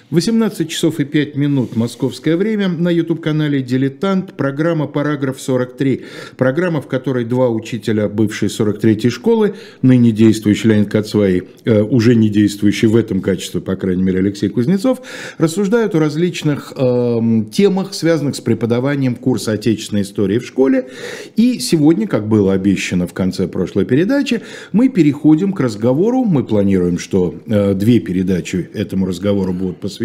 18 часов и 5 минут московское время. На YouTube-канале «Дилетант» программа «Параграф 43». Программа, в которой два учителя бывшей 43-й школы, ныне действующий Леонид Кацвай, уже не действующий в этом качестве, по крайней мере, Алексей Кузнецов, рассуждают о различных темах, связанных с преподаванием курса отечественной истории в школе. И сегодня, как было обещано в конце прошлой передачи, мы переходим к разговору. Мы планируем, что две передачи этому разговору будут посвящены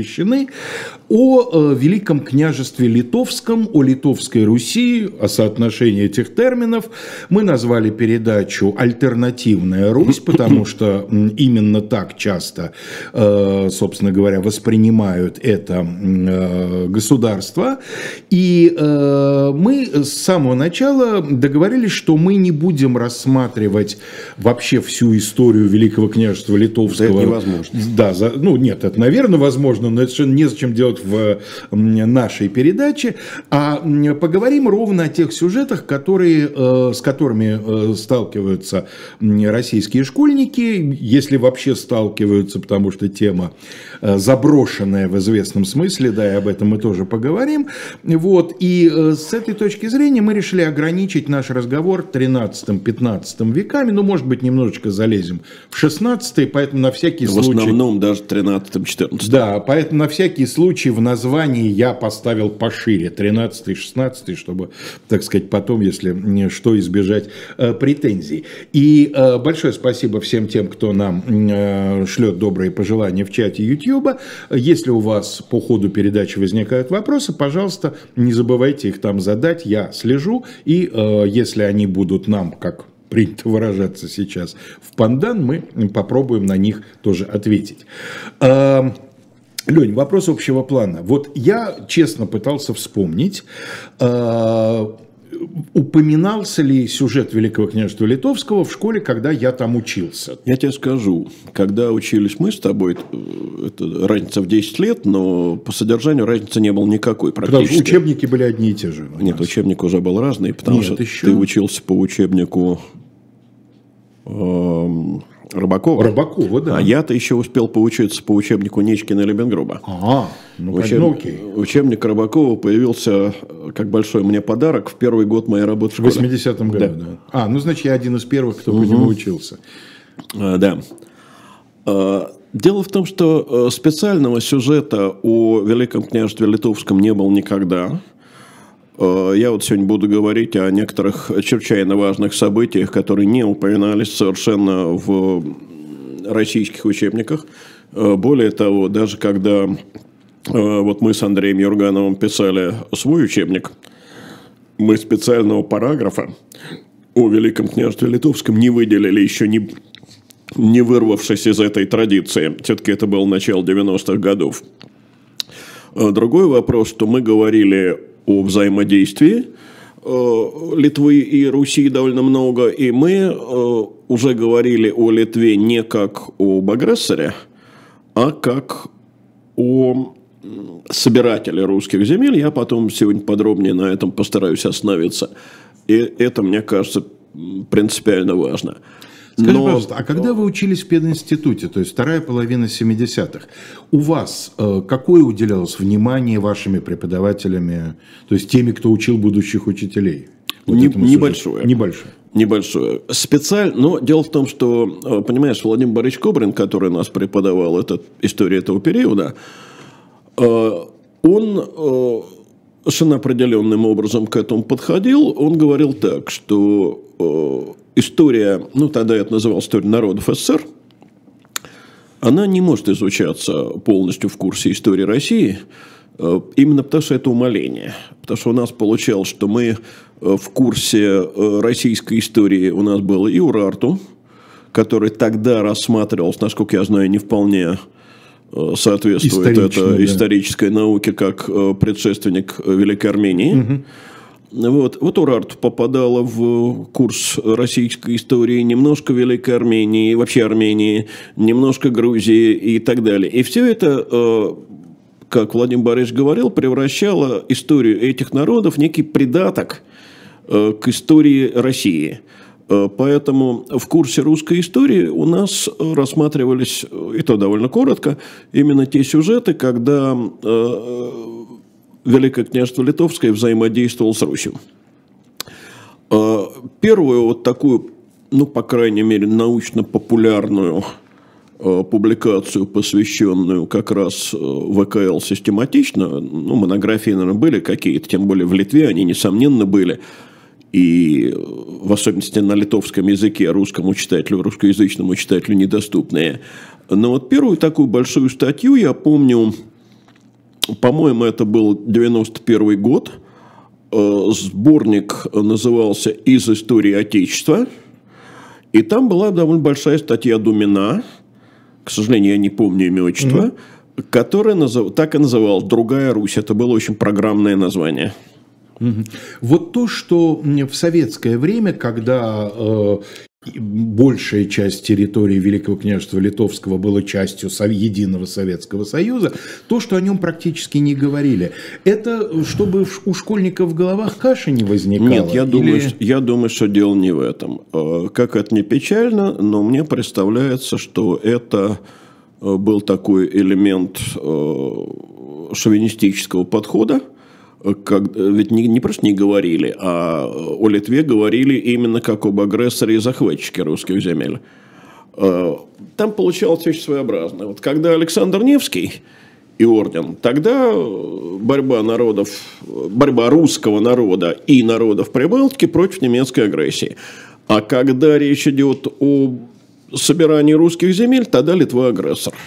о Великом княжестве Литовском, о Литовской Руси, о соотношении этих терминов. Мы назвали передачу «Альтернативная Русь», потому что именно так часто, собственно говоря, воспринимают это государство. И мы с самого начала договорились, что мы не будем рассматривать вообще всю историю Великого княжества Литовского. Это невозможно. Да, это, наверное, возможно, но это совершенно незачем делать в нашей передаче, а поговорим ровно о тех сюжетах, с которыми сталкиваются российские школьники, если вообще сталкиваются, потому что тема заброшенная в известном смысле, да, и об этом мы тоже поговорим. И с этой точки зрения мы решили ограничить наш разговор 13-15 веками, может быть, немножечко залезем в 16-й, поэтому на всякий случай... В основном даже 13-14. Да, поэтому на всякий случай в названии я поставил пошире 13-16, чтобы, так сказать, потом, если что, избежать претензий. И большое спасибо всем тем, кто нам шлет добрые пожелания в чате YouTube. Если у вас по ходу передачи возникают вопросы, пожалуйста, не забывайте их там задать, я слежу, и если они будут нам, как принято выражаться сейчас, в пандан, мы попробуем на них тоже ответить. Лень, вопрос общего плана. Я честно пытался вспомнить, упоминался ли сюжет Великого княжества Литовского в школе, когда я там учился? Я тебе скажу, когда учились мы с тобой, это разница в 10 лет, но по содержанию разницы не было никакой практически. Потому что учебники были одни и те же. Нет, учебник уже был разный, потому что ты учился по учебнику Рыбакова, да. А я-то еще успел поучиться по учебнику Нечкина и Лебенгруба. Окей. Учебник Рыбакова появился как большой мне подарок в первый год моей работы в школе. В 80-м году, да. Значит, я один из первых, кто по нему учился. Да. Дело в том, что специального сюжета о Великом княжестве Литовском не было никогда. Я сегодня буду говорить о некоторых чрезвычайно важных событиях, которые не упоминались совершенно в российских учебниках. Более того, даже когда мы с Андреем Юргановым писали свой учебник, мы специального параграфа о Великом княжестве Литовском не выделили, еще не вырвавшись из этой традиции. Все-таки это было начало 90-х годов. Другой вопрос, что мы говорили о взаимодействии Литвы и Руси довольно много, и мы уже говорили о Литве не как об агрессоре, а как о собирателе русских земель. Я потом сегодня подробнее на этом постараюсь остановиться. И это, мне кажется, принципиально важно. Скажи, пожалуйста, а когда вы учились в пединституте, то есть вторая половина 70-х, у вас какое уделялось внимание вашими преподавателями, то есть теми, кто учил будущих учителей? Небольшое. Специально, но дело в том, что, понимаешь, Владимир Борисович Кобрин, который нас преподавал историю этого периода, он совершенно определенным образом к этому подходил. Он говорил так, что история, тогда это называлось история народов СССР, она не может изучаться полностью в курсе истории России, именно потому что это умаление. Потому что у нас получалось, что мы в курсе российской истории, у нас было и Урарту, который тогда рассматривался, насколько я знаю, не вполне соответствует исторической науке, как предшественник Великой Армении. Вот Урарту попадала в курс российской истории, немножко Великой Армении, вообще Армении, немножко Грузии и так далее. И все это, как Владимир Борисович говорил, превращало историю этих народов в некий придаток к истории России. Поэтому в курсе русской истории у нас рассматривались, и то довольно коротко, именно те сюжеты, когда Великое княжество Литовское взаимодействовало с Русью. Первую вот такую, ну, по крайней мере, научно-популярную публикацию, посвященную как раз ВКЛ систематично, ну, монографии, наверное, были какие-то, тем более в Литве они, несомненно, были, и в особенности на литовском языке русскому читателю, русскоязычному читателю недоступные. Но вот первую такую большую статью я помню, по-моему, это был 91 год, сборник назывался «Из истории Отечества», и там была довольно большая статья Думина, к сожалению, я не помню имя, отчество, которая так и называлась «Другая Русь». Это было очень программное название. Вот то, что в советское время, когда большая часть территории Великого княжества Литовского была частью единого Советского Союза, то, что о нем практически не говорили, это чтобы у школьников в головах каша не возникала? Нет, я думаю, что дело не в этом. Как это ни печально, но мне представляется, что это был такой элемент шовинистического подхода. Ведь не просто не говорили, а о Литве говорили именно как об агрессоре и захватчике русских земель. Там получалось очень своеобразно. Вот когда Александр Невский и орден, тогда борьба русского народа и народов Прибалтики против немецкой агрессии. А когда речь идет о собирании русских земель, тогда Литва агрессор.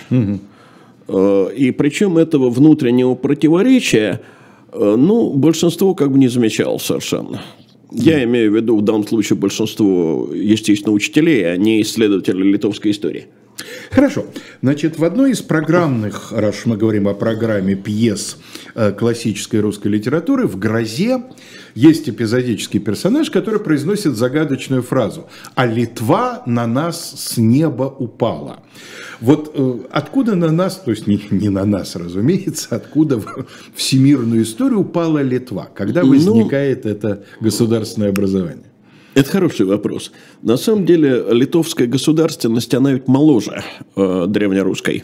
И причем этого внутреннего противоречия, ну, большинство как бы не замечало совершенно. Я имею в виду в данном случае большинство, естественно, учителей, а не исследователей литовской истории. Хорошо. Значит, в одной из программных, раз мы говорим о программе пьес классической русской литературы, в «Грозе» есть эпизодический персонаж, который произносит загадочную фразу: «А Литва на нас с неба упала». Вот откуда на нас, то есть не на нас, разумеется, откуда в всемирную историю упала Литва? Когда возникает это государственное образование? Это хороший вопрос. На самом деле, литовская государственность, она ведь моложе древнерусской.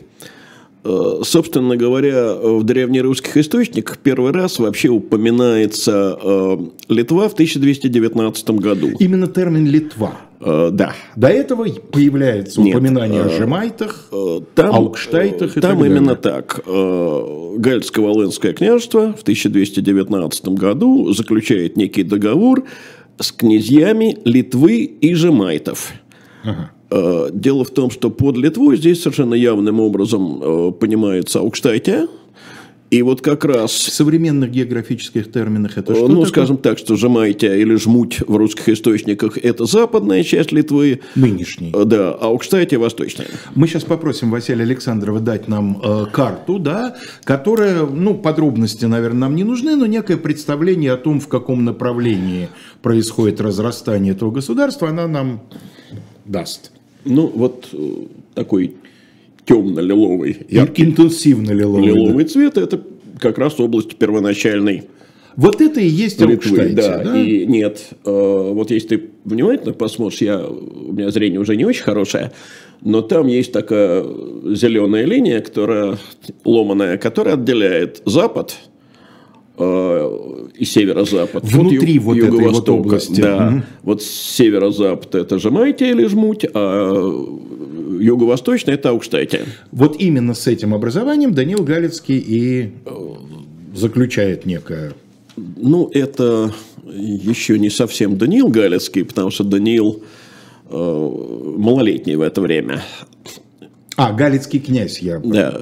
Собственно говоря, в древнерусских источниках первый раз вообще упоминается Литва в 1219 году. Именно термин «Литва». Да. До этого появляется упоминание о Жемайтах, Аукштайтах и там так далее. именно так. Галицко-Волынское княжество в 1219 году заключает некий договор с князьями Литвы и Жемайтов. Дело в том, что под Литвой здесь совершенно явным образом понимается Аукштайтия. И вот как раз... В современных географических терминах это что такое? Скажем так, что Жемайтия или Жмуть в русских источниках – это западная часть Литвы. Нынешней. Да, а Аукштайтия – восточная. Мы сейчас попросим Василия Александрова дать нам карту, да, которая, подробности, наверное, нам не нужны, но некое представление о том, в каком направлении происходит разрастание этого государства, она нам даст. Вот такой темно-лиловый, яркий, интенсивно-лиловый цвет – это как раз область первоначальной. Вот это и есть Аукштайтия, да? И нет, вот если ты внимательно посмотришь, у меня зрение уже не очень хорошее, но там есть такая зеленая линия, ломаная, которая отделяет запад и северо-запад. Внутри вот этой вот области. Да. Вот северо-запад – это Жемайтия или Жмуть, а юго-восточная – это Аукштайтия. Вот именно с этим образованием Даниил Галицкий и заключает некое... Это еще не совсем Даниил Галицкий, потому что Даниил малолетний в это время. Галицкий князь, я... Да.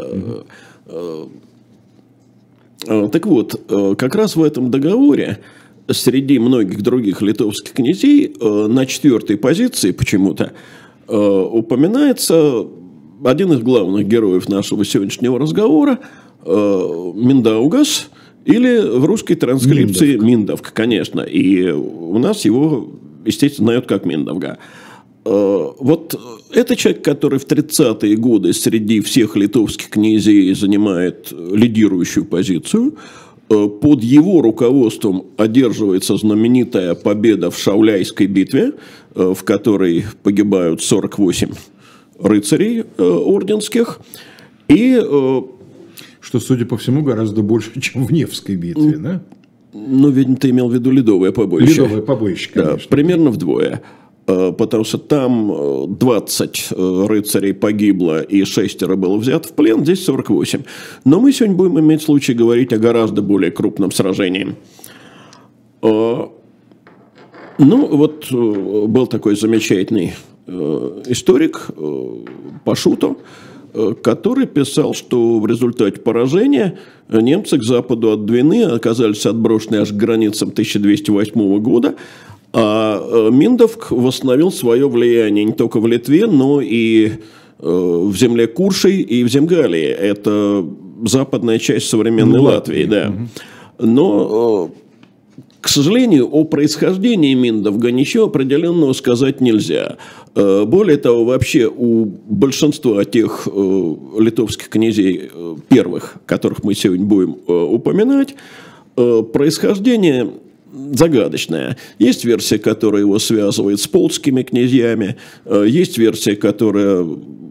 Так вот, как раз в этом договоре среди многих других литовских князей на 4-й позиции почему-то упоминается один из главных героев нашего сегодняшнего разговора – Миндаугас, или в русской транскрипции Миндовка, конечно. И у нас его, естественно, знают как Миндовга. Вот это человек, который в 30-е годы среди всех литовских князей занимает лидирующую позицию. Под его руководством одерживается знаменитая победа в Шауляйской битве, в которой погибают 48 рыцарей орденских. И, что, судя по всему, гораздо больше, чем в Невской битве, да? Ну, видимо, ты имел в виду ледовое побоище. Ледовое побоище, конечно. Да, примерно вдвое. Потому что там 20 рыцарей погибло и 6 было взято в плен, здесь 48. Но мы сегодня будем иметь случай говорить о гораздо более крупном сражении. Ну, вот был такой замечательный историк Пашуто, который писал, что в результате поражения немцы к западу от Двины оказались отброшены аж к границам 1208 года, а Миндовг восстановил свое влияние не только в Литве, но и в земле Куршей и в Земгалии. Это западная часть современной Латвии, да. Но, к сожалению, о происхождении Миндовга ничего определенного сказать нельзя. Более того, вообще у большинства тех литовских князей первых, которых мы сегодня будем упоминать, происхождение загадочная. Есть версия, которая его связывает с полтскими князьями, есть версия, которая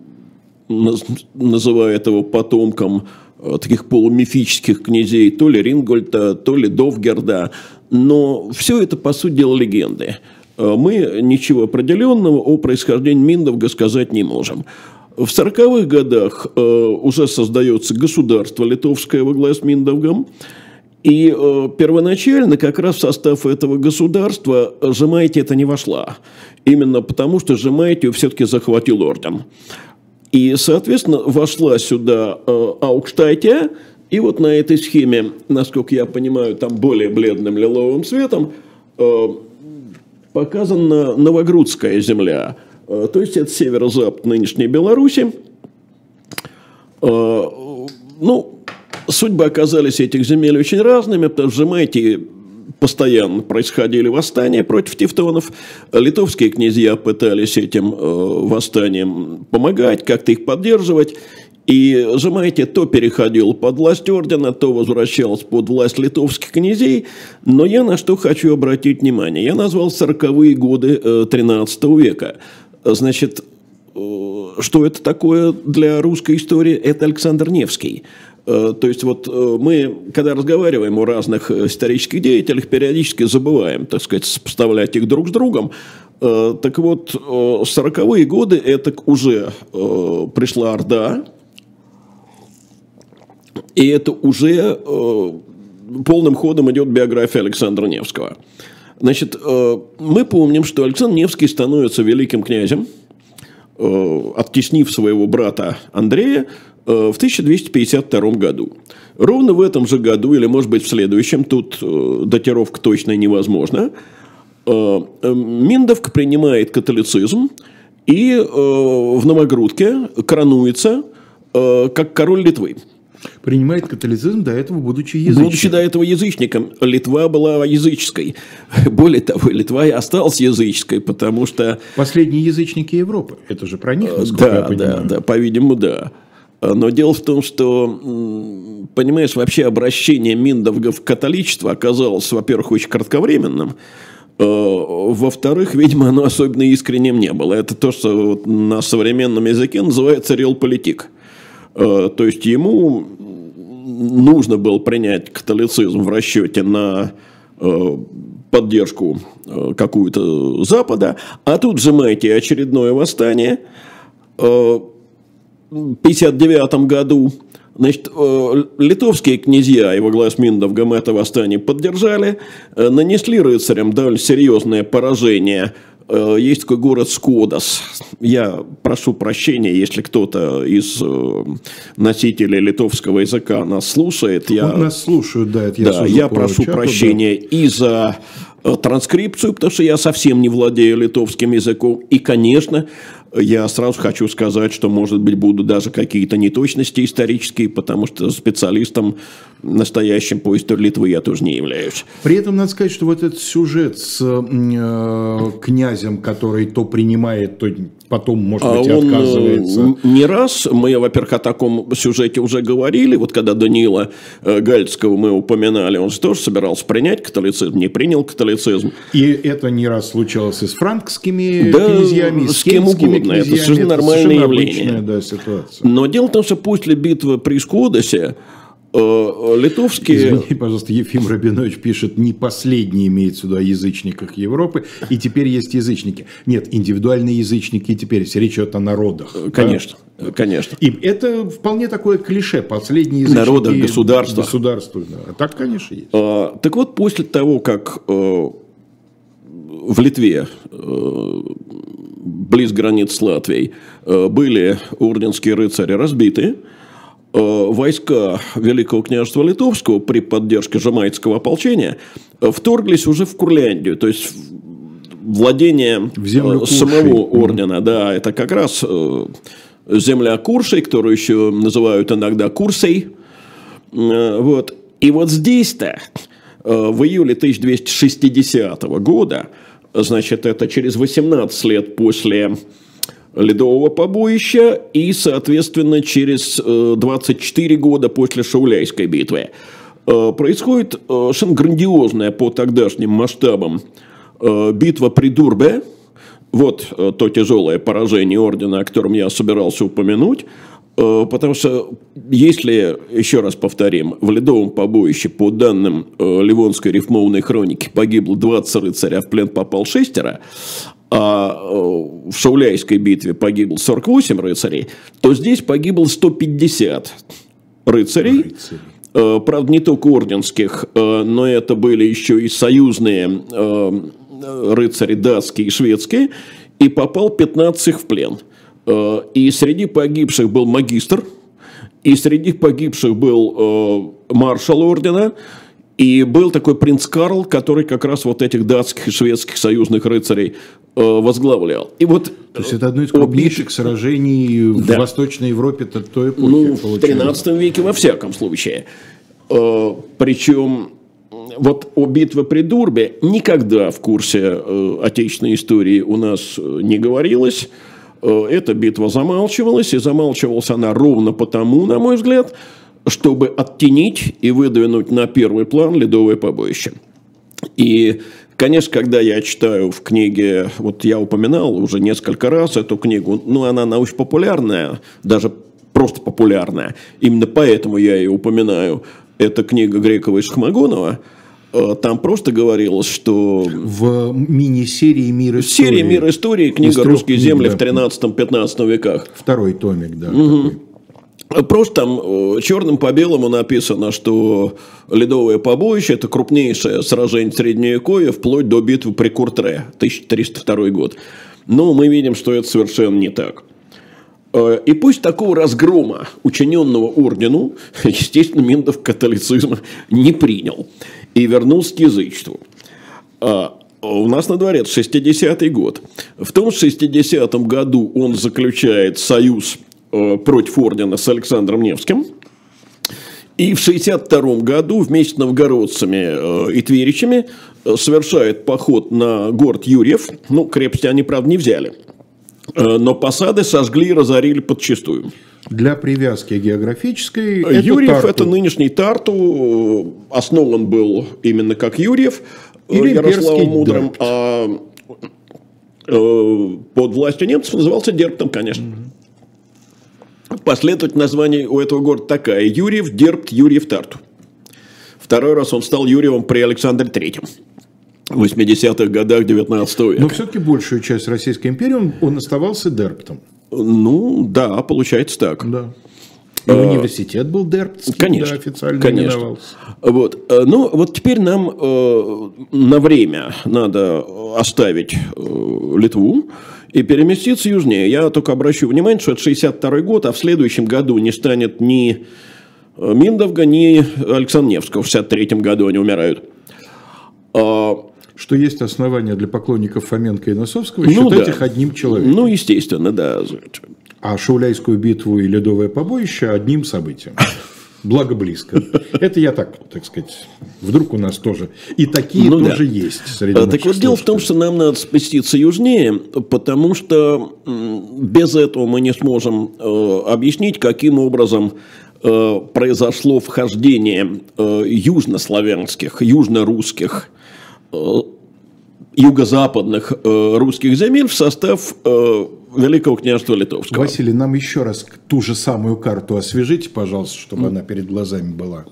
называет его потомком таких полумифических князей, то ли Рингольда, то ли Довгерда, но все это, по сути дела, легенды. Мы ничего определенного о происхождении Миндовга сказать не можем. В 40-х годах уже создается государство литовское во главе с Миндовгом. И первоначально как раз в состав этого государства Жемайтия это не вошла. Именно потому, что Жемайтию все-таки захватил орден. И, соответственно, вошла сюда Аукштайтия. И вот на этой схеме, насколько я понимаю, там более бледным лиловым цветом показана Новогрудская земля. То есть это северо-запад нынешней Беларуси. Ну, судьбы оказались этих земель очень разными, потому что в Жемайтии постоянно происходили восстания против тевтонов. Литовские князья пытались этим восстаниям помогать, как-то их поддерживать. И Жемайтия то переходил под власть ордена, то возвращался под власть литовских князей. Но я на что хочу обратить внимание. Я назвал 40-е годы 13 века. Значит, что это такое для русской истории? Это Александр Невский. То есть вот мы, когда разговариваем о разных исторических деятелях, периодически забываем, так сказать, сопоставлять их друг с другом. Так вот, 40-е годы это уже пришла Орда, и это уже полным ходом идет биография Александра Невского. Значит, мы помним, что Александр Невский становится великим князем, оттеснив своего брата Андрея в 1252 году. Ровно в этом же году, или может быть в следующем, тут датировка точно невозможна, Миндовг принимает католицизм и в Новогрудке коронуется как король Литвы. Принимает католицизм, до этого будучи язычником. Будучи до этого язычником. Литва была языческой. Более того, Литва и осталась языческой, потому что... Последние язычники Европы. Это же про них, насколько я понимаю. Да, по-видимому, да. Но дело в том, что, понимаешь, вообще обращение Миндовга в католичество оказалось, во-первых, очень кратковременным. Во-вторых, видимо, оно особенно искренним не было. Это то, что на современном языке называется реалполитик. То есть ему нужно было принять католицизм в расчете на поддержку какую-то Запада, а тут сжимаете очередное восстание в 1959 году. Значит, литовские князья и во главе с Миндовгом это восстание поддержали, нанесли рыцарям довольно серьезное поражение. Есть такой город Скодас. Я прошу прощения, если кто-то из носителей литовского языка нас слушает. Нас слушают, да. Я прошу прощения и за транскрипцию, потому что я совсем не владею литовским языком. И, конечно, Я сразу хочу сказать, что, может быть, будут даже какие-то неточности исторические, потому что специалистом настоящим по истории Литвы я тоже не являюсь. При этом надо сказать, что вот этот сюжет с князем, который то принимает, то потом, может быть, и отказывается. Не раз мы, во-первых, о таком сюжете уже говорили. Вот когда Даниила Гальцкого мы упоминали, он же тоже собирался принять католицизм, не принял католицизм. И это не раз случалось и с франкскими князьями, и с кем угодно. Это совершенно нормальное явление. Обычная, да, ситуация. Но дело в том, что после битвы при Скудосе литовские... Извини, пожалуйста, Ефим Рабинович пишет, не последний имеется в виду о язычниках Европы, и теперь есть язычники. Нет, индивидуальные язычники и теперь, если речь идет о народах. Конечно, да? Конечно. И это вполне такое клише, последние язычники... Народах, государствах. Государствах, да. Так, конечно, есть. Так вот, после того, как в Литве, близ границ с Латвией, были орденские рыцари разбиты, войска Великого княжества Литовского при поддержке жамайцкого ополчения вторглись уже в Курляндию, то есть владение самого ордена. Да, это как раз земля Куршей, которую еще называют иногда Курсей. Вот. И вот здесь-то в июле 1260 года, значит, это через 18 лет после Ледового побоища и, соответственно, через 24 года после Шауляйской битвы, происходит совершенно грандиозная по тогдашним масштабам битва при Дурбе. Вот то тяжелое поражение ордена, о котором я собирался упомянуть. Потому что, если, еще раз повторим, в Ледовом побоище, по данным Ливонской рифмованной хроники, погибло 20 рыцарей, а в плен попал 6, а в Шауляйской битве погибло 48 рыцарей, то здесь погибло 150 рыцарей. Правда, не только орденских, но это были еще и союзные рыцари датские и шведские, и попал 15 их в плен. И среди погибших был магистр, и среди погибших был маршал ордена, и был такой принц Карл, который как раз вот этих датских и шведских союзных рыцарей возглавлял. И вот, то есть это одно из крупнейших сражений в Восточной Европе той эпохи. Ну, в 13 веке во всяком случае. Причем вот о битве при Дурбе никогда в курсе отечественной истории у нас не говорилось. Эта битва замалчивалась, и замалчивалась она ровно потому, на мой взгляд, чтобы оттенить и выдвинуть на первый план Ледовое побоище. И, конечно, когда я читаю в книге, вот я упоминал уже несколько раз эту книгу, ну, она научно-популярная, даже просто популярная, именно поэтому я ее упоминаю, это книга Грекова и Шахмагонова. Там просто говорилось, что... В мини-серии «Мир истории». Серия «Мир истории», книга «Русские земли» в 13-15 веках. Второй томик, да. Просто там черным по белому написано, что Ледовое побоище – это крупнейшее сражение Средневековья вплоть до битвы при Куртре, 1302 год. Но мы видим, что это совершенно не так. И пусть такого разгрома, учиненного ордену, естественно, Миндов католицизм не принял и вернулся к язычеству. У нас на дворе 60-й год. В том 60-м году он заключает союз против ордена с Александром Невским. И в 62-м году вместе с новгородцами и тверичами совершает поход на город Юрьев. Ну, крепости они, правда, не взяли. Но посады сожгли и разорили подчистую. Для привязки географической... Юрьев – это нынешний Тарту. Основан был именно как Юрьев Ярославом Мудрым. А под властью немцев назывался Дерптом, конечно. Последовательность названий у этого города такая: Юрьев, Дербт, Юрьев, Тарту. Второй раз он стал Юрьевым при Александре III. В 80-х годах 19 века. Но все-таки большую часть Российской империи он оставался Дербтом. Ну, да, получается так. Да. И университет был Дербтский, конечно, да, официально конечно. именовался. Вот. Ну, вот теперь нам на время надо оставить Литву и переместиться южнее. Я только обращу внимание, что это 62-й год, а в следующем году не станет ни Миндовга, ни Александра Невского. В 63-м году они умирают. что есть основания для поклонников Фоменко и Носовского считать их одним человеком. Ну, естественно, да. А Шауляйскую битву и Ледовое побоище одним событием. Благо близко. Это я так сказать, вдруг у нас тоже. И такие тоже есть среди наших Так вот, дело в том, что нам надо спуститься южнее, потому что без этого мы не сможем объяснить, каким образом произошло вхождение южнославянских, южнорусских, юго-западных русских земель в состав Великого княжества Литовского. Василий, нам еще раз ту же самую карту освежите, пожалуйста, чтобы она перед глазами была.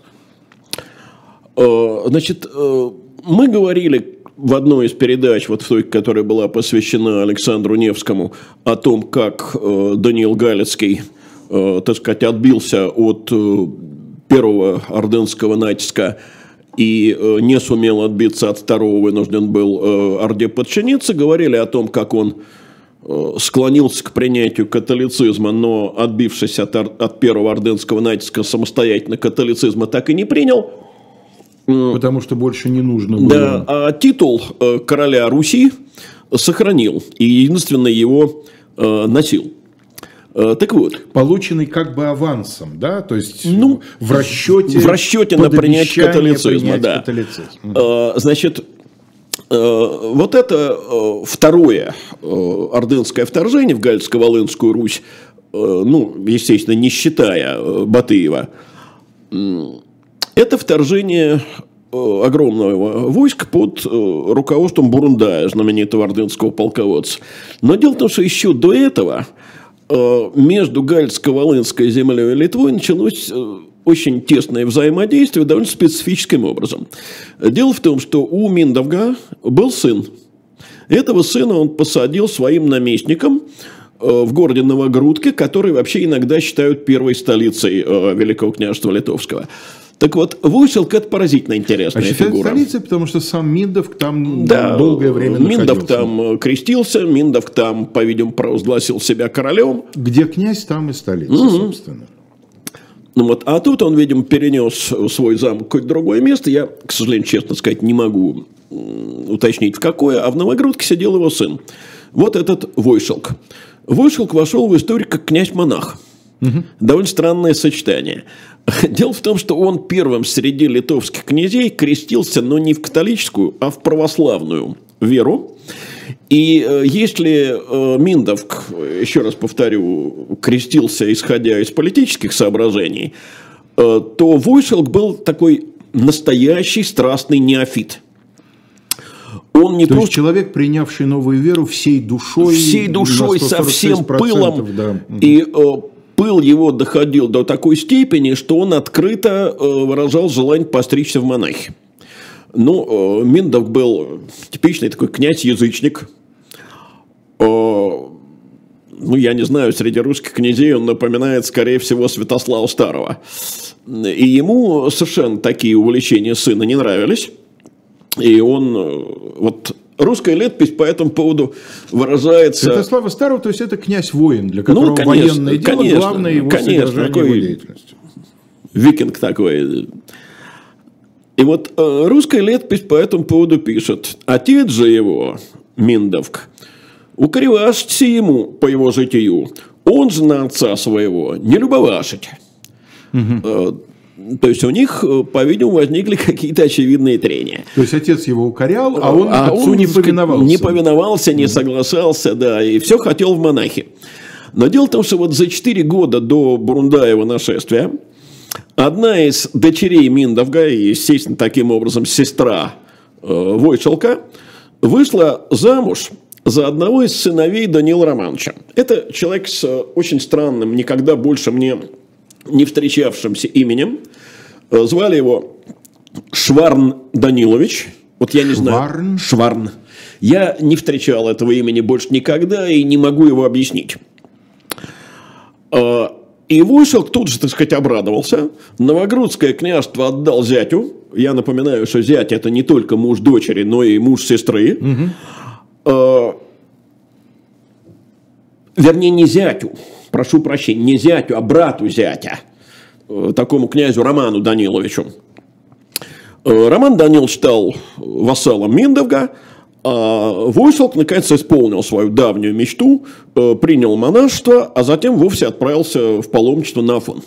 Значит, мы говорили в одной из передач, вот в той, которая была посвящена Александру Невскому, о том, как Даниил Галицкий, так сказать, отбился от первого ордынского натиска и не сумел отбиться от второго, вынужден был Орде подчиниться. Говорили о том, как он склонился к принятию католицизма, но, отбившись от первого ордынского натиска, самостоятельно католицизма так и не принял. Потому что больше не нужно было. Да, а титул короля Руси сохранил и единственно его носил. Так вот. Полученный как бы авансом, да? То есть в расчете на принятие католицизма. Да. Значит, вот это второе ордынское вторжение в Галицко-Волынскую Русь, ну, естественно, не считая Батыева, это вторжение огромного войска под руководством Бурундая, знаменитого ордынского полководца. Но дело в том, что еще до этого между Галицко-Волынской землей и Литвой началось очень тесное взаимодействие довольно специфическим образом. Дело в том, что у Миндовга был сын. Этого сына он посадил своим наместником в городе Новогрудке, который вообще иногда считают первой столицей Великого княжества Литовского. Так вот, Войселк – это поразительно интересная фигура. Считают столицей, потому что сам Миндовг там долгое время находился. Миндовг там крестился, Миндовг там, по-видимому, провозгласил себя королем. Где князь, там и столица, собственно. Ну вот, а тут он, видимо, перенес свой замок в какое-то другое место. Я, к сожалению, честно сказать, не могу уточнить, в какое. А в Новогрудке сидел его сын. Вот этот Войселк. Войселк вошел в историю как князь-монах. Довольно странное сочетание. Дело в том, что он первым среди литовских князей крестился, но не в католическую, а в православную веру. И если Миндовг, еще раз повторю, крестился, исходя из политических соображений, то Войселк был такой настоящий страстный неофит. Он не То есть человек, принявший новую веру всей душой, со всем пылом, да. И пыл его доходил до такой степени, что он открыто выражал желание постричься в монахи. Ну, Миндовг был типичный такой князь-язычник. Ну, я не знаю, среди русских князей он напоминает, скорее всего, Святослава Старого. И ему совершенно такие увлечения сына не нравились. И он, вот русская летопись по этому поводу выражается... Святослава Старого, то есть это князь-воин, для которого военное дело главное его содержание, его деятельность. Викинг такой. И вот русская летопись по этому поводу пишет: отец же его, Миндовг, укоревашься ему по его житию, он же на отца своего не любовашить. То есть у них, по-видимому, возникли какие-то очевидные трения. То есть отец его укорял, а он отцу не повиновался. Не повиновался, не соглашался, да, и все хотел в монахи. Но дело в том, что вот за 4 года до Бурундаева нашествия одна из дочерей Миндовга, и, естественно, таким образом сестра Войселка, вышла замуж за одного из сыновей Даниила Романовича. Это человек с очень странным, никогда больше мне не встречавшимся именем. Звали его Шварн Данилович. Вот я не знаю. Шварн. Я не встречал этого имени больше никогда и не могу его объяснить. И Войселк тут же, так сказать, обрадовался. Новогрудское княжество отдал зятю. Я напоминаю, что зять – это не только муж дочери, но и муж сестры. Вернее, не зятю. Прошу прощения, не зятю, а брату зятя. Такому князю Роману Даниловичу. Роман Данилович стал вассалом Миндовга, а Войсолк наконец исполнил свою давнюю мечту, принял монашество, а затем вовсе отправился в паломничество на Афон.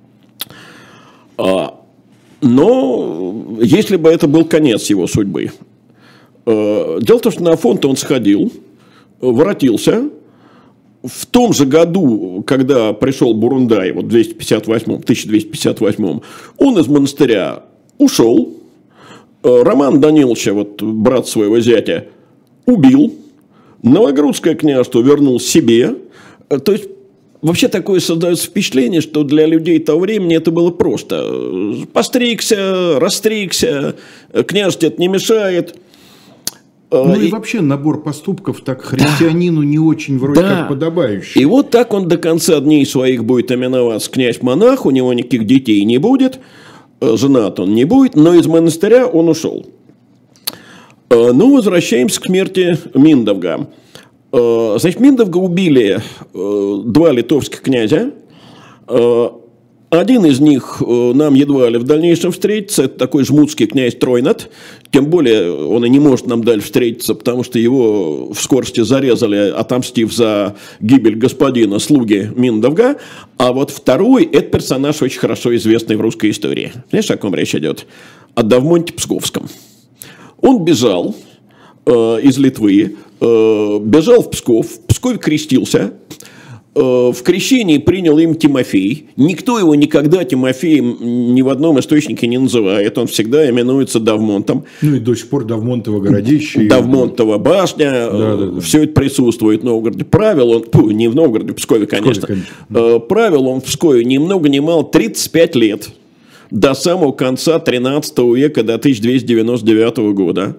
Но если бы это был конец его судьбы. Дело в том, что на Афон-то он сходил, воротился. В том же году, когда пришел Бурундай, вот в 1258, он из монастыря ушел. Роман Даниловича, вот брат своего зятя, убил. Новогрудское княжество вернул себе. То есть, вообще такое создается впечатление, что для людей того времени это было просто. Постригся, растригся, княжеству это не мешает. Ну и вообще набор поступков так христианину не очень вроде как подобающий. И вот так он до конца дней своих будет именоваться князь-монах, у него никаких детей не будет, женат он не будет, но из монастыря он ушел. Ну, возвращаемся к смерти Миндовга. Значит, Миндовга убили два литовских князя. Один из них нам едва ли в дальнейшем встретится, это такой жмутский князь Тройнат, тем более он и не может нам дальше встретиться, потому что его в скорости зарезали, отомстив за гибель господина слуги Миндовга, а вот второй – это персонаж очень хорошо известный в русской истории. Знаешь, о ком речь идет? О Давмонте Псковском. Он бежал из Литвы, бежал в Псков, в Пскове крестился. В крещении принял имя Тимофей. Никто его никогда Тимофеем ни в одном источнике не называет. Он всегда именуется Давмонтом. Ну и до сих пор Давмонтово городище. Давмонтова башня. Да. Все это присутствует в Новгороде. Правил он, не в Новгороде, в Пскове, конечно. Правил он в Пскове ни много ни мало 35 лет. До самого конца 13 века, до 1299 года.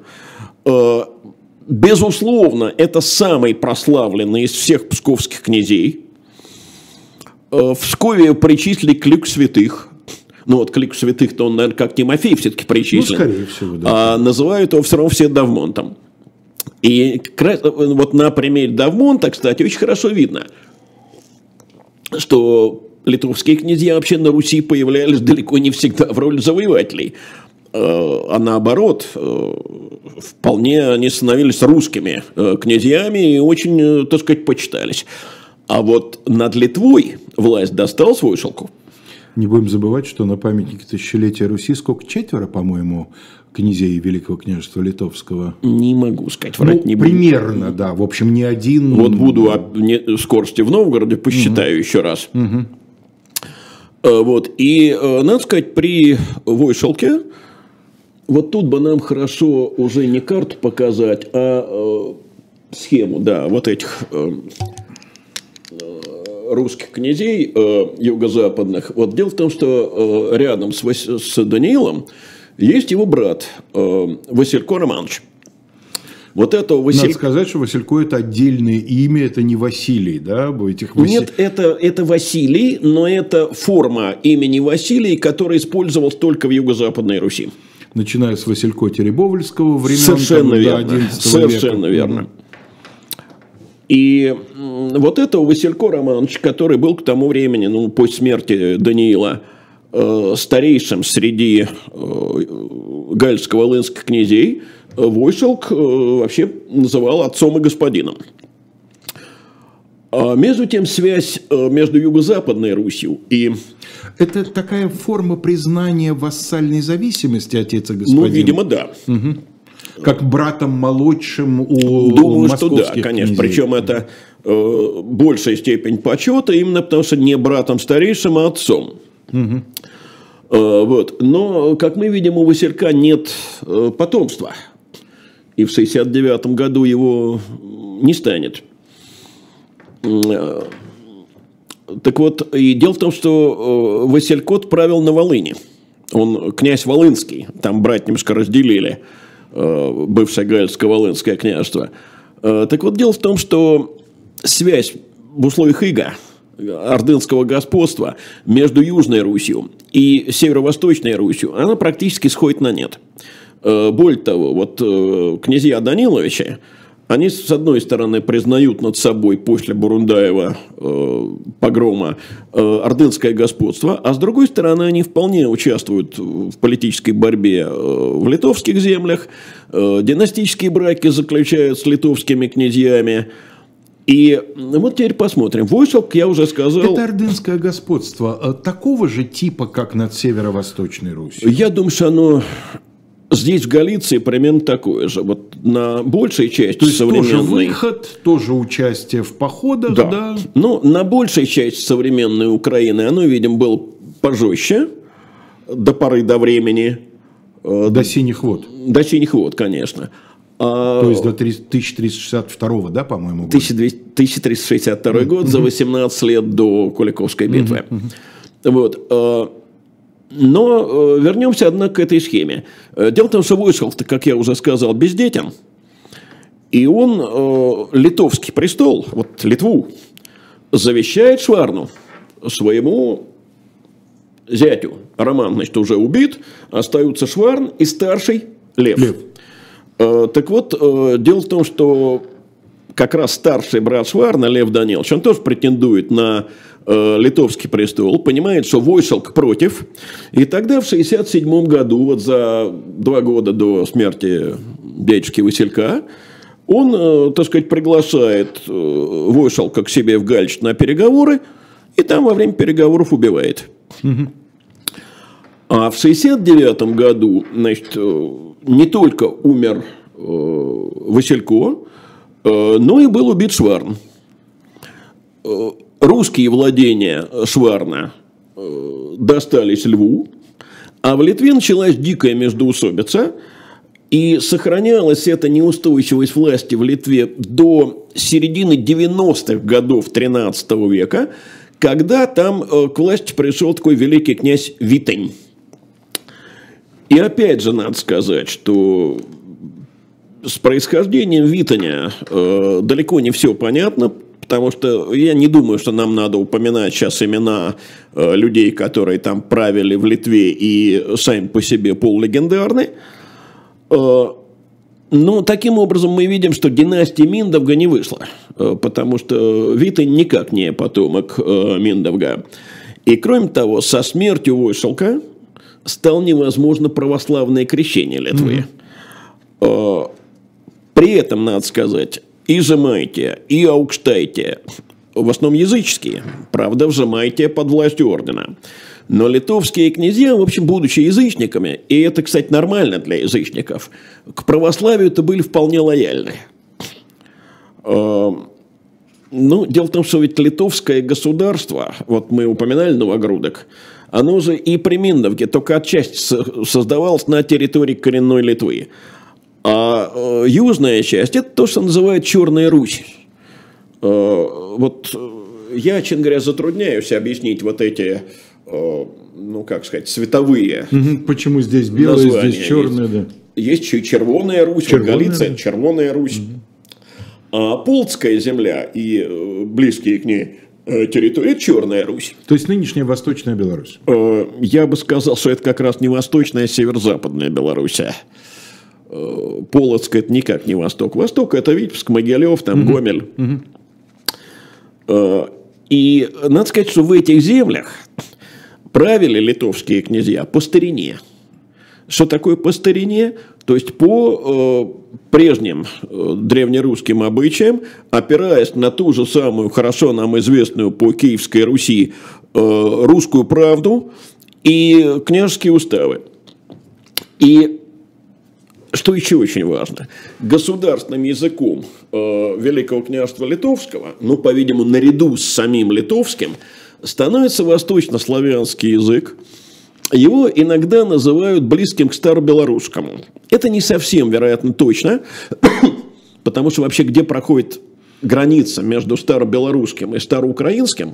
Безусловно, это самый прославленный из всех псковских князей. В Пскове причислили к лику святых. Ну, вот к лику святых-то он, наверное, как Тимофей все-таки причислен. Ну, скорее всего, да. А называют его все равно все Давмонтом. И вот на примере Давмонта, кстати, очень хорошо видно, что литовские князья вообще на Руси появлялись далеко не всегда в роли завоевателей. А наоборот, вполне они становились русскими князьями и очень, так сказать, почитались. А вот над Литвой власть досталась Войсолку. Не будем забывать, что на памятнике тысячелетия Руси сколько? 4, по-моему, князей Великого княжества Литовского. Не могу сказать, врать не буду. Примерно, да. В общем, не один. Вот буду в скорости в Новгороде, посчитаю еще раз. Вот. И, надо сказать, при Войсолке, вот тут бы нам хорошо уже не карту показать, а схему, да, вот этих русских князей юго-западных. Вот дело в том, что рядом с Даниилом есть его брат Василько Романович. Вот это Надо сказать, что Василько – это отдельное имя, это не Василий, да? Нет, это Василий, но это форма имени Василий, которая использовалась только в Юго-Западной Руси. Начиная с Василько-Теребовльского времен Совершенно верно. до XI Совершенно века. верно. И вот этого Василько Романовича, который был к тому времени, ну, после смерти Даниила, старейшим среди гальско-волынских князей, Войсолк вообще называл отцом и господином. А между тем, связь между Юго-Западной Русью и... Это такая форма признания вассальной зависимости отец и господин? Ну, видимо, да. Угу. Как братом молодшим у Думаю, московских что да, конечно. князей. Причем это большая степень почета, именно потому что не братом старейшим, а отцом. Угу. Вот. Но, как мы видим, у Василька нет потомства. И в 69 году его не станет. Так вот, и дело в том, что Василько правил на Волыни. Он князь Волынский. Там брать немножко разделили бывшее Гальско-Волынское княжество. Так вот, дело в том, что связь в условиях ига, ордынского господства, между Южной Русью и Северо-Восточной Русью, она практически сходит на нет. Более того, вот князья Даниловичи, Они, с одной стороны, признают над собой после Бурундаева погрома ордынское господство, а с другой стороны, они вполне участвуют в политической борьбе в литовских землях, династические браки заключают с литовскими князьями. И вот теперь посмотрим. Войсок, я уже сказал... Это ордынское господство такого же типа, как над северо-восточной Русью? Я думаю, что оно... Здесь, в Галиции, примерно такое же. Вот на большей части современной... То есть, тоже выход, тоже участие в походах, да? Ну, на большей части современной Украины оно, видимо, было пожестче до поры до времени. До Синих вод. До Синих вод, конечно. То есть, до 1362, да, по-моему? 1362 год, за 18 лет до Куликовской битвы. Вот. Но вернемся, однако, к этой схеме. Дело в том, что Войсхов-то, как я уже сказал, бездетен. И он литовский престол, вот Литву, завещает Шварну, своему зятю. Роман, значит, уже убит, остаются Шварн и старший Лев. Так вот, дело в том, что как раз старший брат Шварна, Лев Данилович, он тоже претендует на литовский престол, понимает, что Войсок против, и тогда в 1967 году, вот за 2 года до смерти дядюшки Василька, он, так сказать, приглашает Войсалка к себе в Галич на переговоры, и там во время переговоров убивает. А в 1969 году, значит, не только умер Василько, но и был убит Шварн. Русские владения Шварна достались Льву, а в Литве началась дикая междоусобица, и сохранялась эта неустойчивость власти в Литве до середины 90-х годов XIII века, когда там к власти пришел такой великий князь Витень. И опять же надо сказать, что с происхождением Витеня далеко не все понятно, потому что я не думаю, что нам надо упоминать сейчас имена людей, которые там правили в Литве и сами по себе полулегендарны. Но таким образом мы видим, что династия Миндовга не вышла, потому что Витень никак не потомок Миндовга. И кроме того, со смертью Войсалка стало невозможно православное крещение Литвы. При этом, надо сказать, и Жемайтия, и Аукштайтия, в основном языческие, правда, в Жемайтии под властью ордена. Но литовские князья, в общем, будучи язычниками, и это, кстати, нормально для язычников, к православию-то были вполне лояльны. Ну, дело в том, что ведь литовское государство, вот мы упоминали Новогрудок, оно же и при Миндовге только отчасти создавалось на территории коренной Литвы. А южная часть – это то, что называют Черная Русь. Вот я, честно говоря, затрудняюсь объяснить вот эти, ну, как сказать, световые. Почему здесь белая, названия. Здесь черная, да. Есть еще и Червоная Русь, Галиция, Червоная Русь. А Полцкая земля и близкие к ней территории – это Черная Русь. То есть нынешняя Восточная Беларусь? Я бы сказал, что это как раз не Восточная, а Северо-Западная Белоруссия. Полоцк – это никак не Восток. Восток – это Витебск, Могилев, там Гомель. И надо сказать, что в этих землях правили литовские князья по старине. Что такое по старине? То есть по прежним древнерусским обычаям, опираясь на ту же самую хорошо нам известную по Киевской Руси русскую правду и княжеские уставы. И что еще очень важно, государственным языком Великого княжества Литовского, ну, по-видимому, наряду с самим литовским, становится восточнославянский язык. Его иногда называют близким к старобелорусскому. Это не совсем, вероятно, точно, потому что вообще где проходит граница между старобелорусским и староукраинским,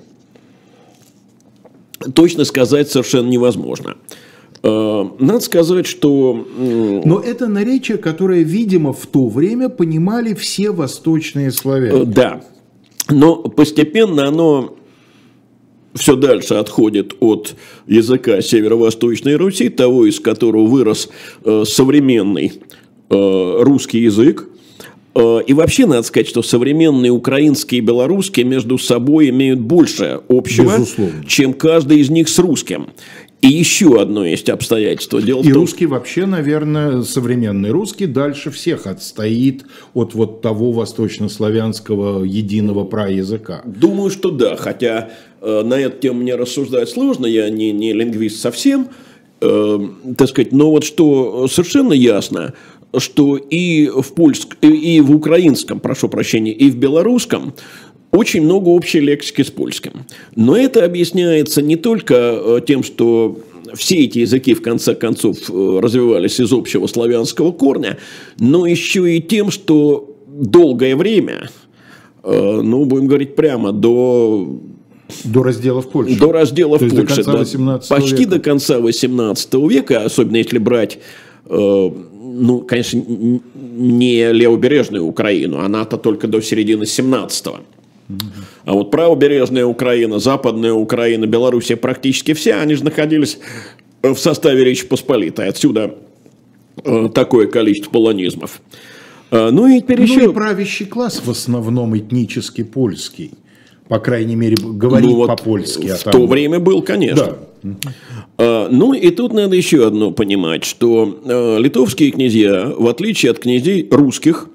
точно сказать совершенно невозможно. Надо сказать, что... Но это наречие, которое, видимо, в то время понимали все восточные славяне. Да, но постепенно оно все дальше отходит от языка Северо-Восточной Руси, того, из которого вырос современный русский язык. И вообще надо сказать, что современные украинские и белорусские между собой имеют больше общего, безусловно, чем каждый из них с русским. И еще одно есть обстоятельство. Дело в том, русский вообще, наверное, современный русский дальше всех отстоит от вот того восточнославянского единого праязыка. Думаю, что да, хотя на эту тему мне рассуждать сложно, я не лингвист совсем, так сказать, но вот что совершенно ясно, что и в украинском, прошу прощения, и в белорусском очень много общей лексики с польским. Но это объясняется не только тем, что все эти языки в конце концов развивались из общего славянского корня, но еще и тем, что долгое время, ну, будем говорить прямо, до разделов Польши. До разделов Польши. До конца 18 почти века. до конца 18 века, особенно если брать, ну, конечно, не левобережную Украину, она-то только до середины 17-го. А вот правобережная Украина, западная Украина, Белоруссия практически вся, они же находились в составе Речи Посполитой. Отсюда такое количество полонизмов. Ну и теперь еще... Ну и правящий класс в основном этнически польский. По крайней мере, говорит ну, вот по-польски. В то время был, конечно. Да. Ну и тут надо еще одно понимать, что литовские князья, в отличие от князей русских,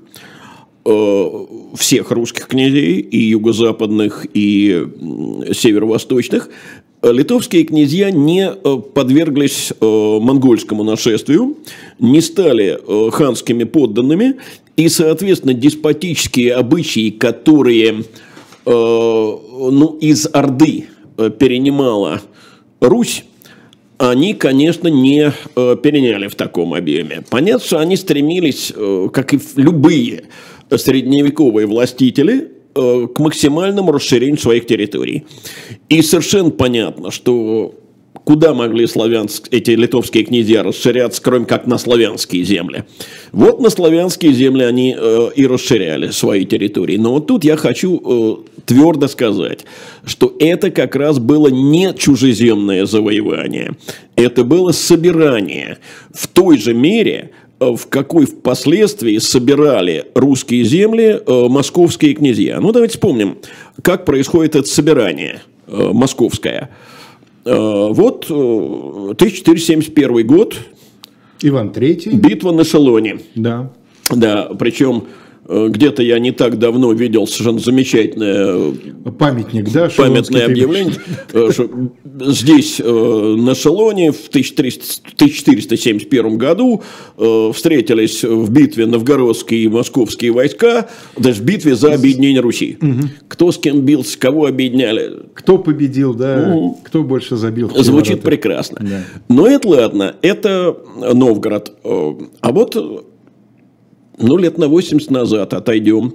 всех русских князей, и юго-западных, и северо-восточных, литовские князья не подверглись монгольскому нашествию, не стали ханскими подданными, и, соответственно, деспотические обычаи, которые ну, из Орды перенимала Русь, они, конечно, не переняли в таком объеме. Понятно, что они стремились, как и любые средневековые властители, к максимальному расширению своих территорий. И совершенно понятно, что куда могли эти литовские князья расширяться, кроме как на славянские земли. Вот на славянские земли они и расширяли свои территории. Но вот тут я хочу твердо сказать, что это как раз было не чужеземное завоевание. Это было собирание в той же мере, в какой впоследствии собирали русские земли московские князья. Ну, давайте вспомним, как происходит это собирание московское. Вот 1471 год. Иван III. Битва на Шелоне. Да. Да, причем где-то я не так давно видел совершенно замечательное памятник, да, памятное объявление, что здесь на Шелоне в 1471 году встретились в битве новгородские и московские войска, даже в битве за объединение Руси. Угу. Кто с кем бился, кого объединяли. Кто победил, да, кто больше забил. Звучит прекрасно. Да. Но это ладно, это Новгород. А вот... Ну, лет на 80 назад отойдем.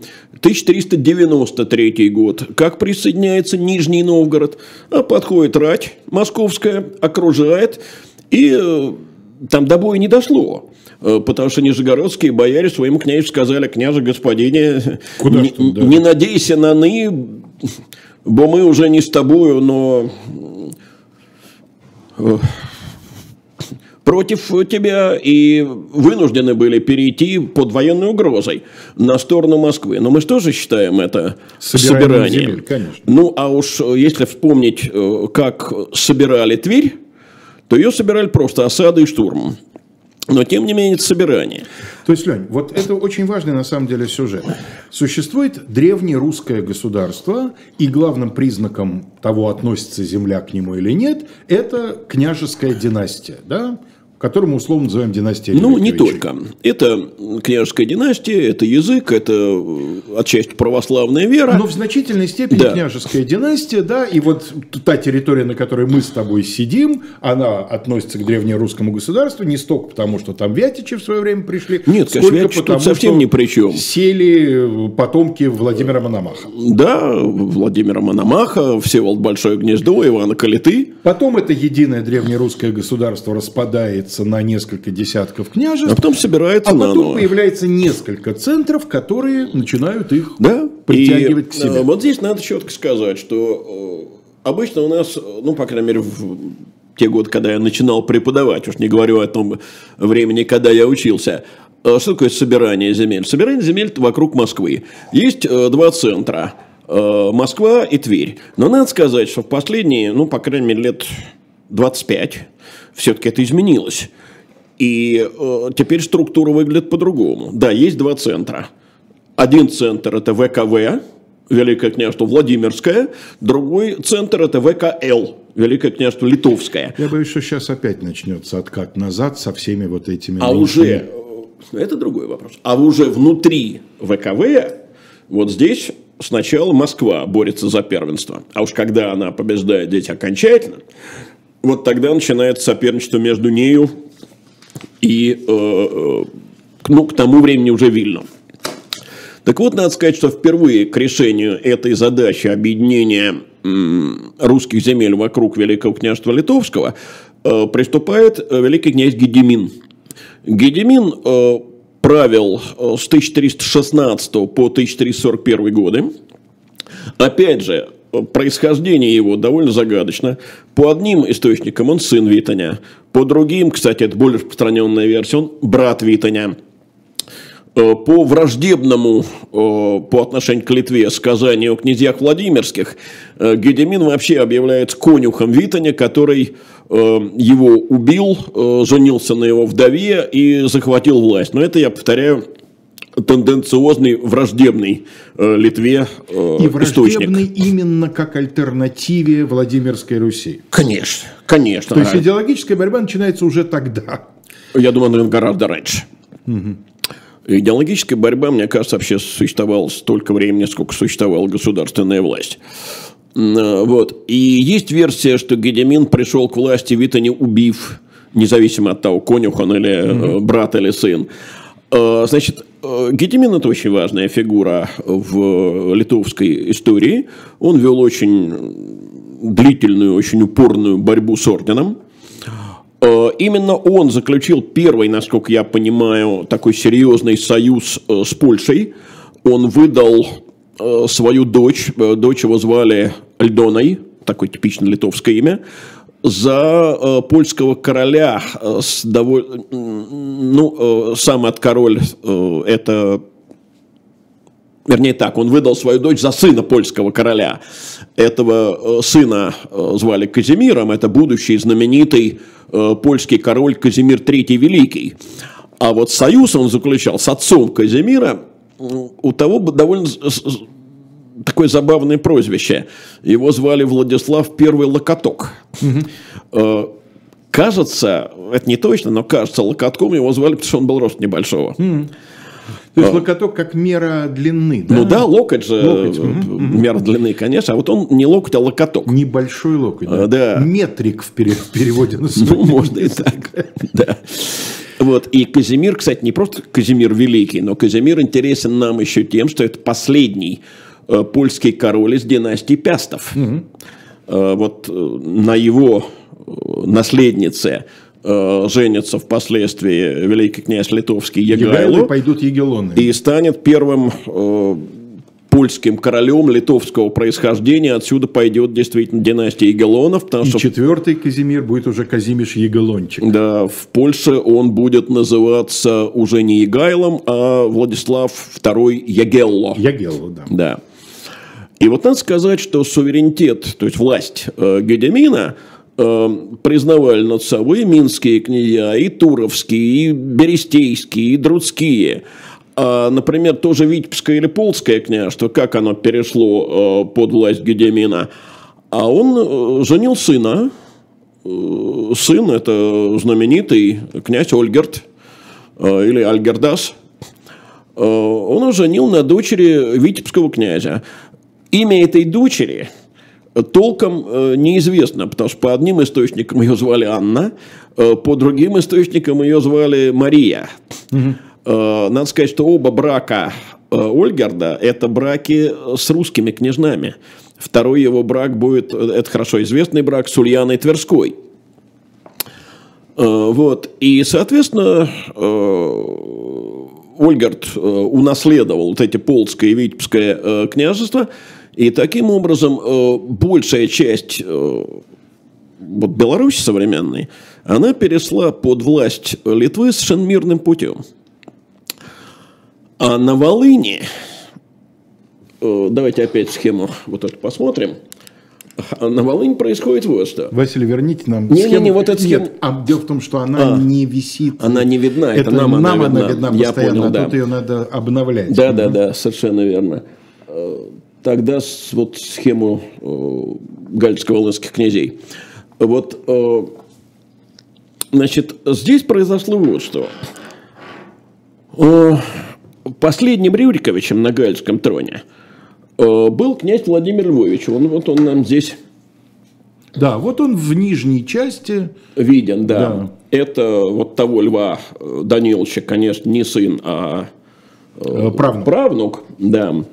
1393 год. Как присоединяется Нижний Новгород? Подходит рать московская, окружает. И там до боя не дошло. Потому что нижегородские бояре своему князю сказали: княже, господине, не надейся на ны, бо мы уже не с тобою, но... против тебя, и вынуждены были перейти под военной угрозой на сторону Москвы. Но мы же тоже считаем это собиранием. Земель, конечно. Ну, а уж если вспомнить, как собирали Тверь, то ее собирали просто осадой и штурмом. Но, тем не менее, это собирание. То есть, Лень, вот это очень важный на самом деле сюжет. Существует древнее русское государство, и главным признаком того, относится земля к нему или нет, это княжеская династия, да? Которую мы условно называем династией Ну, не только. Это княжеская династия, это язык, это отчасти православная вера. Но в значительной степени княжеская династия, да, и вот та территория, на которой мы с тобой сидим, она относится к древнерусскому государству не столько потому, что там вятичи в свое время пришли, нет, сколько Вятичи потому, совсем что ни при чем. Сели потомки Владимира Мономаха. Да, Владимира Мономаха, Всеволод Большое Гнездо, Ивана Калиты. Потом это единое древнерусское государство распадается на несколько десятков княжеств, а потом собирается наново. А потом наново. Появляется несколько центров, которые начинают их притягивать к себе. Вот здесь надо четко сказать, что обычно у нас, ну, по крайней мере, в те годы, когда я начинал преподавать, уж не говорю о том времени, когда я учился, Что такое собирание земель? Собирание земель вокруг Москвы. Есть два центра. Москва и Тверь. Но надо сказать, что в последние, по крайней мере, лет 25 все-таки это изменилось. И теперь структура выглядит по-другому. Да, есть два центра. Один центр – это ВКВ, Великое княжество Владимирское. Другой центр – это ВКЛ, Великое княжество Литовское. Я боюсь, что сейчас опять начнется откат назад со всеми вот этими... Уже, это другой вопрос. А уже внутри ВКВ, вот здесь сначала Москва борется за первенство. А уж когда она побеждает здесь окончательно, вот тогда начинается соперничество между нею и, к тому времени уже Вильном. Так вот, надо сказать, что впервые к решению этой задачи объединения русских земель вокруг Великого княжества Литовского приступает великий князь Гедемин. Гедемин правил с 1316 по 1341 годы. Опять же, происхождение его довольно загадочно. По одним источникам он сын Витоня, по другим, кстати, это более распространенная версия, он брат Витоня. По враждебному по отношению к Литве сказанию о князьях Владимирских, Гедемин вообще объявляется конюхом Витоня, который его убил, женился на его вдове и захватил власть. Но это, я повторяю, тенденциозный, враждебный Литве и враждебный источник. Именно как альтернативе Владимирской Руси. Конечно, конечно. То есть идеологическая борьба начинается уже тогда. Я думаю, наверное, гораздо раньше. Угу. Идеологическая борьба, мне кажется, вообще существовала столько времени, сколько существовала государственная власть. Вот. И есть версия, что Гедемин пришел к власти Витоня, убив, независимо от того, конюх он или брат или сын. Значит, Гедемин – это очень важная фигура в литовской истории. Он вел очень длительную, очень упорную борьбу с орденом. Именно он заключил первый, насколько я понимаю, такой серьезный союз с Польшей. Он выдал свою дочь, дочь его звали Альдоной, такое типично литовское имя, за польского короля, сам этот король, это, вернее так, он выдал свою дочь за сына польского короля. Этого сына звали Казимиром, это будущий знаменитый польский король Казимир III Великий. А вот союз он заключал с отцом Казимира, у того довольно такое забавное прозвище. Его звали Владислав I Локоток. Угу. Кажется, это не точно, но кажется, Локотком его звали, потому что он был рост небольшого. Угу. То есть локоток как мера длины, да? Ну да, локоть же мера длины, конечно. А вот он не локоть, а локоток. Небольшой локоть. Да. Метрик в переводе на свой. Ну, можно и так. Да. Вот. И Казимир, кстати, не просто Казимир Великий, но Казимир интересен нам еще тем, что это последний польский король из династии Пястов. Вот на его наследнице женится впоследствии великий князь литовский Егайло. Пойдут егелоны. И станет первым польским королем литовского происхождения. Отсюда пойдет действительно династия Егелонов. И четвертый Казимир будет уже Казимиш Егелончик. Да, в Польше он будет называться уже не Егайлом, а Владислав II Ягелло. Ягелло, да. Да. И вот надо сказать, что суверенитет, то есть власть Гедемина признавали над собой минские князья, и туровские, и берестейские, и друцкие. А, например, тоже Витебское или Полоцкое княжество, как оно перешло под власть Гедемина. А он женил сына. Сын – это знаменитый князь Ольгерд или Альгердас. Он женил на дочери Витебского князя. Имя этой дочери толком неизвестно, потому что по одним источникам ее звали Анна, по другим источникам ее звали Мария. Угу. Надо сказать, что оба брака Ольгерда – это браки с русскими княжнами. Второй его брак будет, это хорошо известный брак с Ульяной Тверской. Вот. И, соответственно, Ольгерд унаследовал вот эти Полоцкое и Витебское княжества. И таким образом большая часть вот, Беларуси современной, она перешла под власть Литвы совершенно мирным путем. А на Волыни, давайте опять схему вот эту посмотрим. На Волыни происходит вот что. Василий, верните нам схему. Не, вот эта схема... Нет, дело в том, что она не висит. Она не видна, это нам она видна. Я постоянно, понял, да. Тут ее надо обновлять. Да, совершенно верно. Тогда вот схему галицко-волынских князей. Вот, значит, здесь произошло вот что. Последним Рюриковичем на Галицком троне был князь Владимир Львович. Вот он нам здесь... Да, вот он в нижней части. Виден, да. Это вот того Льва Даниловича, конечно, не сын, а правнук. Да.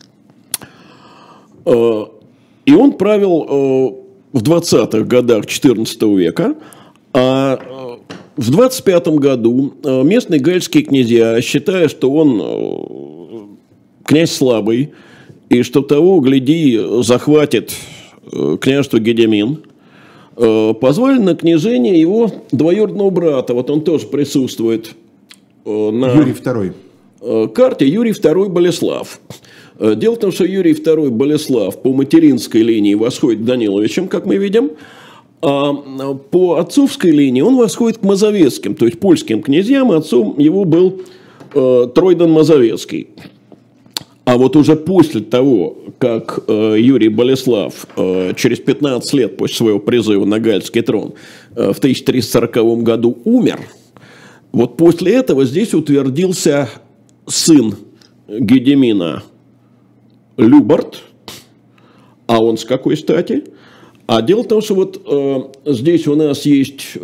И он правил в 20-х годах XIV века, а в 25-м году местные галицкие князья, считая, что он князь слабый, и что того, гляди, захватит княжество Гедемин, позвали на княжение его двоюродного брата. Вот он тоже присутствует на Юрий II. Карте, Юрий II Болеслав. Дело в том, что Юрий II Болеслав по материнской линии восходит к Даниловичам, как мы видим, а по отцовской линии он восходит к Мазовецким, то есть польским князьям. Отцом его был Тройдан Мазовецкий. А вот уже после того, как Юрий Болеслав через 15 лет после своего призыва на Галицкий трон в 1340 году умер, вот после этого здесь утвердился сын Гедемина Любарт. А он с какой стати? А дело в том, что вот здесь у нас есть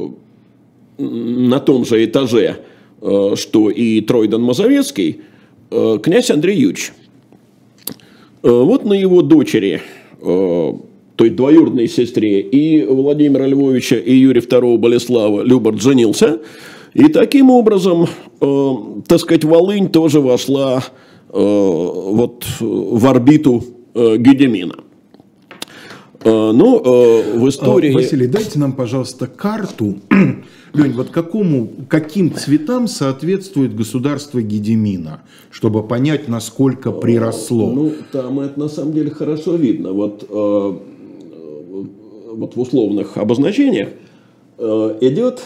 на том же этаже, что и Тройдан Мазовецкий, князь Андрей Юрьевич. Вот на его дочери, то есть двоюродной сестре, и Владимира Львовича, и Юрия II Болеслава Любарт женился. И таким образом, так сказать, Волынь тоже вошла вот в орбиту Гедемина. Но в истории... Василий, дайте нам, пожалуйста, карту. Лень, вот каким цветам соответствует государство Гедемина, чтобы понять, насколько приросло? Ну, там это на самом деле хорошо видно. Вот в условных обозначениях идет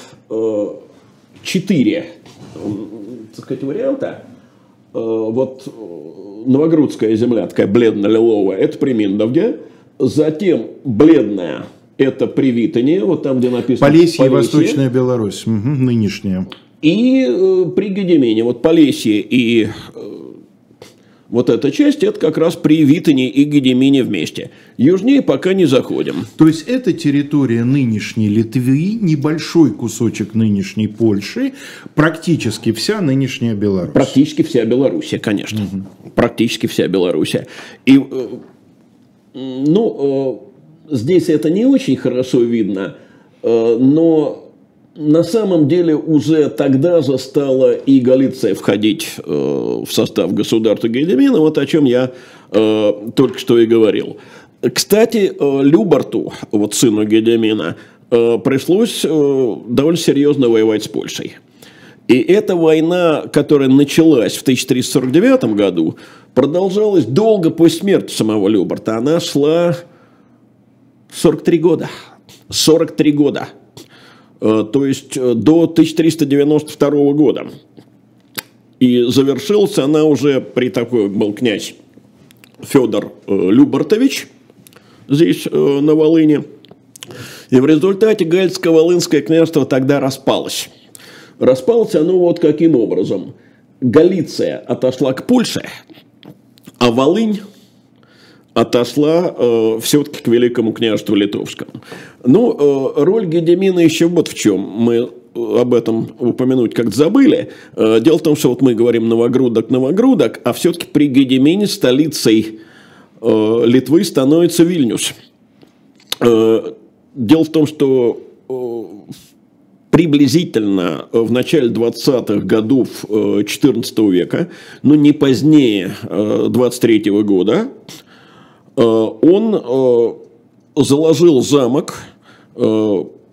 4, так сказать, варианта. Вот Новогрудская земля, такая бледно-лиловая, это при Миндовге. Затем бледная, это при Витане, вот там, где написано Полесье и Восточная Беларусь, нынешняя. И при Гедемине, вот Полесье и вот эта часть, это как раз при Витане и Гедемине вместе. Южнее пока не заходим. То есть, это территория нынешней Литвы, небольшой кусочек нынешней Польши, практически вся нынешняя Беларусь. Практически вся Белоруссия, конечно. Практически вся Белоруссия. И... Ну, здесь это не очень хорошо видно, но на самом деле уже тогда же стала и Галиция входить в состав государства Гедемина, вот о чем я только что и говорил. Кстати, Любарту, вот сыну Гедемина, пришлось довольно серьезно воевать с Польшей. И эта война, которая началась в 1349 году, продолжалась долго после смерти самого Любарта. Она шла 43 года. 43 года. То есть до 1392 года. И завершилась она уже при такой был князь Федор Любартович здесь на Волыни. И в результате Галицко-Волынское княжество тогда распалось. Распалось оно вот каким образом. Галиция отошла к Польше, а Волынь отошла все-таки к Великому княжеству Литовскому. Ну, роль Гедемина еще вот в чем. Мы об этом упомянуть как-то забыли. Дело в том, что вот мы говорим Новогрудок, а все-таки при Гедемине столицей Литвы становится Вильнюс. Дело в том, что приблизительно в начале 20-х годов XIV века, но не позднее 23 года, он заложил замок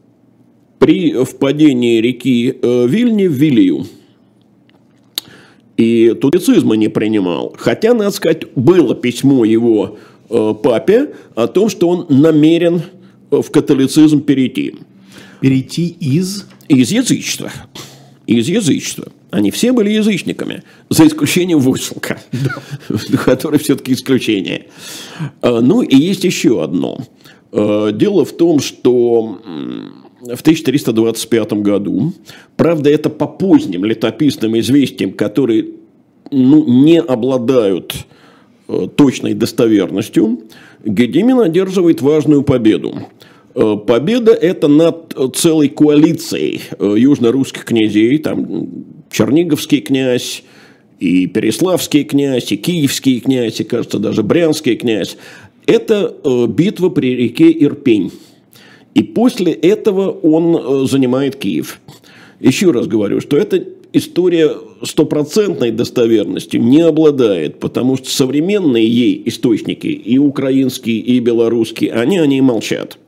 при впадении реки Вильни в Вилью. и тутицизма не принимал. Хотя, надо сказать, было письмо его папе о том, что он намерен в католицизм перейти. Перейти из язычества. Из язычества. Они все были язычниками, за исключением Выселка, который все-таки исключение. Ну и есть еще одно. Дело в том, что в 1325 году, правда, это по поздним летописным известиям, которые не обладают точной достоверностью, Гедимин одерживает важную победу. Победа это над целой коалицией южно-русских князей, там Черниговский князь, и Переславский князь, и Киевский князь, и, кажется, даже Брянский князь. Это битва при реке Ирпень. И после этого он занимает Киев. Еще раз говорю, что эта история стопроцентной достоверностью не обладает, потому что современные ей источники, и украинские, и белорусские, они о ней молчат.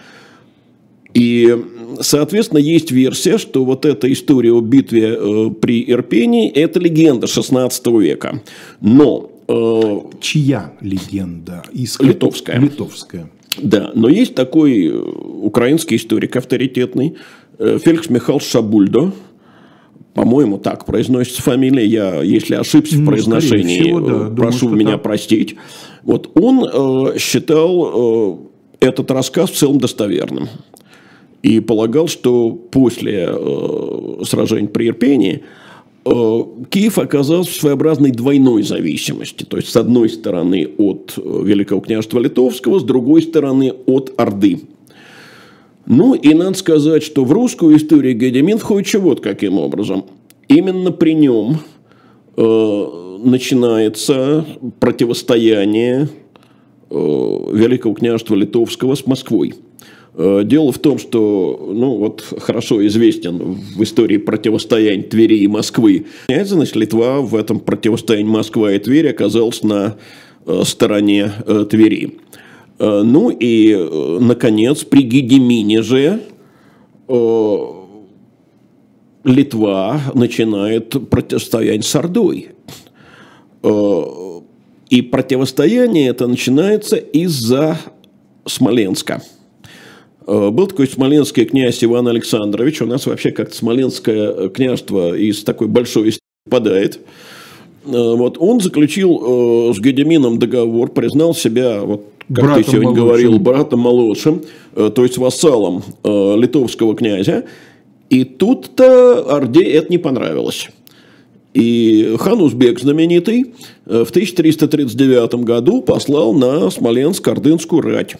И, соответственно, есть версия, что вот эта история о битве при Ирпени – это легенда XVI века. Но… чья легенда? Литовская. Литовская. Да, но есть такой украинский историк авторитетный, Феликс Михайлович Шабульдо. По-моему, так произносится фамилия. Я, если ошибся в произношении, всего, да, прошу думаю, меня простить. Вот он считал этот рассказ в целом достоверным. И полагал, что после сражений при Ирпени Киев оказался в своеобразной двойной зависимости. То есть, с одной стороны, от Великого княжества Литовского, с другой стороны, от Орды. Ну, и надо сказать, что в русскую историю Гедимин входит вот каким образом. Именно при нем начинается противостояние Великого княжества Литовского с Москвой. Дело в том, что хорошо известен в истории противостояния Твери и Москвы. Значит, Литва в этом противостоянии Москва и Тверь оказалась на стороне Твери. Ну и, наконец, при Гедимине же Литва начинает противостояние с Ордой. И противостояние это начинается из-за Смоленска. Был такой смоленский князь Иван Александрович. У нас вообще как-то Смоленское княжество из такой большой истории попадает. Вот, он заключил с Гедимином договор, признал себя, вот, как братом ты сегодня говорил, братом молодшим, то есть вассалом литовского князя. И тут-то Орде это не понравилось. И хан Узбек знаменитый в 1339 году послал на Смоленск ордынскую рать.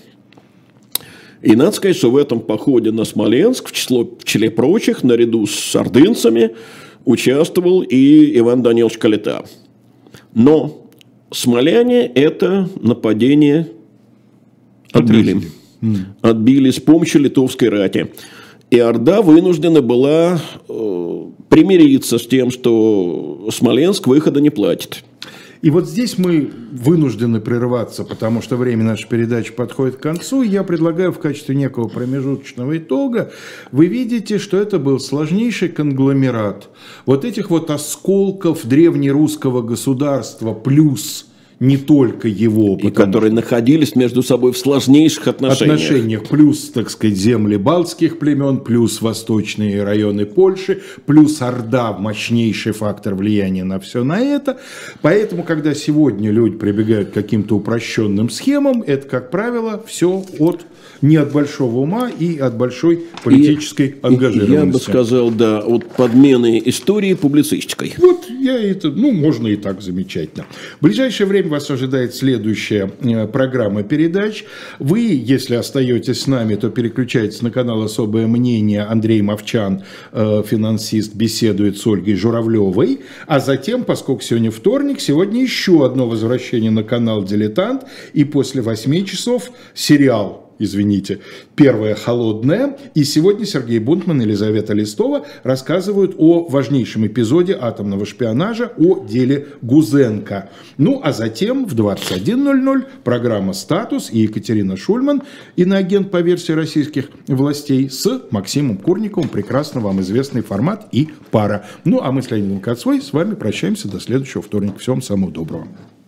И надо сказать, что в этом походе на Смоленск, в числе прочих, наряду с ордынцами, участвовал и Иван Данилович Калита. Но смоляне это нападение отбили. Отбили с помощью литовской рати. И Орда вынуждена была примириться с тем, что Смоленск выхода не платит. И вот здесь мы вынуждены прерваться, потому что время нашей передачи подходит к концу. Я предлагаю в качестве некого промежуточного итога, вы видите, что это был сложнейший конгломерат вот этих вот осколков древнерусского государства плюс не только его. И которые находились между собой в сложнейших отношениях. Плюс, так сказать, земли балтских племен, плюс восточные районы Польши, плюс Орда, мощнейший фактор влияния на все на это. Поэтому, когда сегодня люди прибегают к каким-то упрощенным схемам, это, как правило, все не от большого ума и от большой политической ангажированности. Я бы сказал, да, от подмены истории публицистикой. Вот можно и так замечательно. В ближайшее время вас ожидает следующая программа передач. Вы, если остаетесь с нами, то переключайтесь на канал «Особое мнение». Андрей Мовчан, финансист, беседует с Ольгой Журавлевой. А затем, поскольку сегодня вторник, сегодня еще одно возвращение на канал «Дилетант». И после 8 часов сериал извините, первая холодная. И сегодня Сергей Бунтман и Елизавета Листова рассказывают о важнейшем эпизоде атомного шпионажа, о деле Гузенко. Ну, а затем в 21:00 программа «Статус» и Екатерина Шульман, иноагент по версии российских властей, с Максимом Курниковым. Прекрасно вам известный формат и пара. Ну, а мы с Леонидом Кацвой с вами прощаемся до следующего вторника. Всем самого доброго.